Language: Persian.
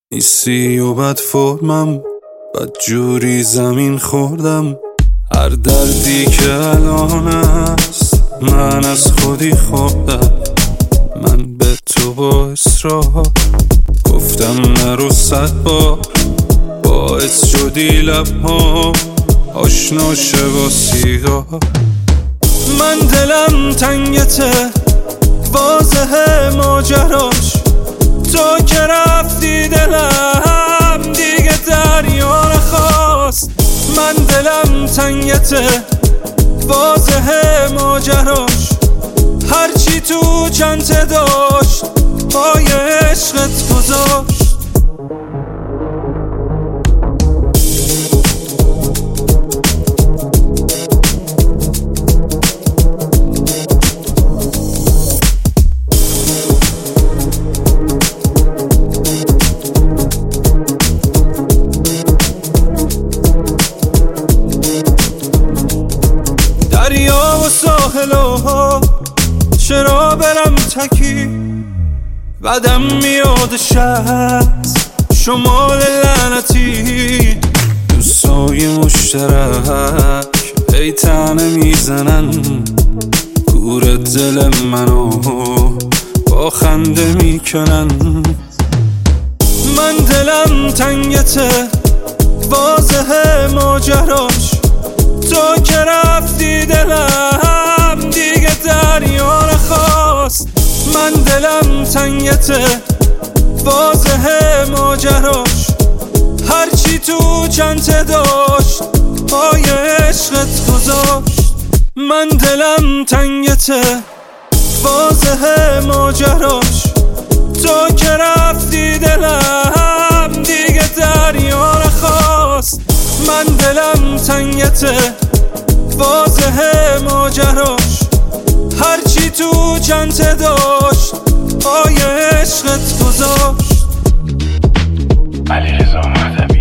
نیستی و بد فرمم، بد جوری زمین خوردم. هر دردی که الان است من از خودی خوردم. من به تو با اصرار گفتم نرو 100 بار، باعث شدی لب‌ها آشنا شه با سیگار. من دلم تنگته، واضحه ماجراش، تو که رفتی دلم دیگه دریا نخواست. من دلم تنگته، واضحه ماجراش، هرچی تو چنته داشت پای عشقت گذاشت. دریا و ساحل ها چرا برم تکی، بعدم میاد شهر شمال لعنتی. دوستای مشترک ای تنه میزنن، گور دل منو با خنده میکنن. من دلم تنگته، واضحه ماجراش، تو که رفتی دلم دیگه دریا نخواست. من دلم تنگته، واضحه ماجراش، هرچی تو چنته داشت پای عشقت گذاشت. من دلم تنگته، واضحه ماجراش، تو که رفتی دلم دیگه دریا نخواست. من دلم تنگته، واضحه ماجراش، هرچی تو چنته داشت پای عشقت گذاشت. علیرضا مهدوی